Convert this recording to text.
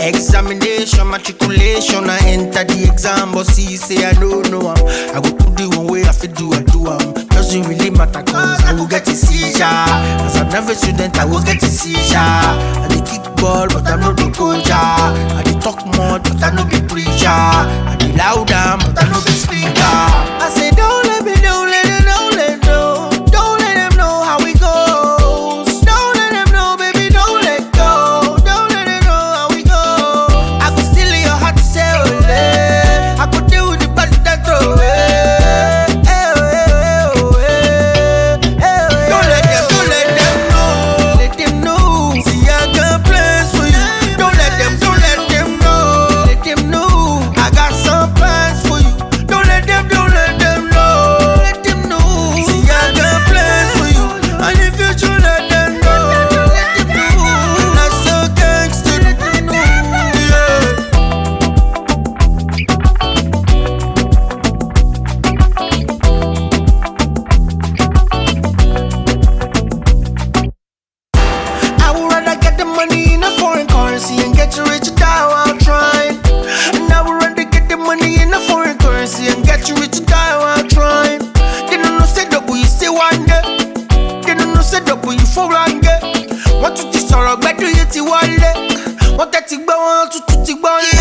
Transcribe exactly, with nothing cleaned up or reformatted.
Examination, matriculation, I enter the exam, but see, say I don't know am. I go do the one way I feel do, I do am. Doesn't really matter, cause I will get a seizure. As I'm never student, I will get a seizure. I dey kick ball, but I'm not the coach. I dey talk more, but I no be preacher. I dey loud am, but I no be speaker. I say don't let me, don't let them, don't let them know. Don't let them know how it goes. Don't let them know, baby, don't let go. Don't let them know how it goes. I could steal your heart to say ole. I could deal with the bad that throw away. Don't let them, don't let them know. Let them know. See, I got plans for you. Don't let them, don't let them know. Let them know. I got some plans for you. Don't let them, don't let them know. Let them know. See, I got plans for you. And if you should let them know. Let them know. I'm not so gangster, let them know. Yeah. I would rather get the money in a foreign currency and get rich die while trying. And I would rather get the money in a foreign currency and get rich die while trying. They don't know say double you say one day. They don't know say double you for one day. What to this or a better yet one day. What that you want to to one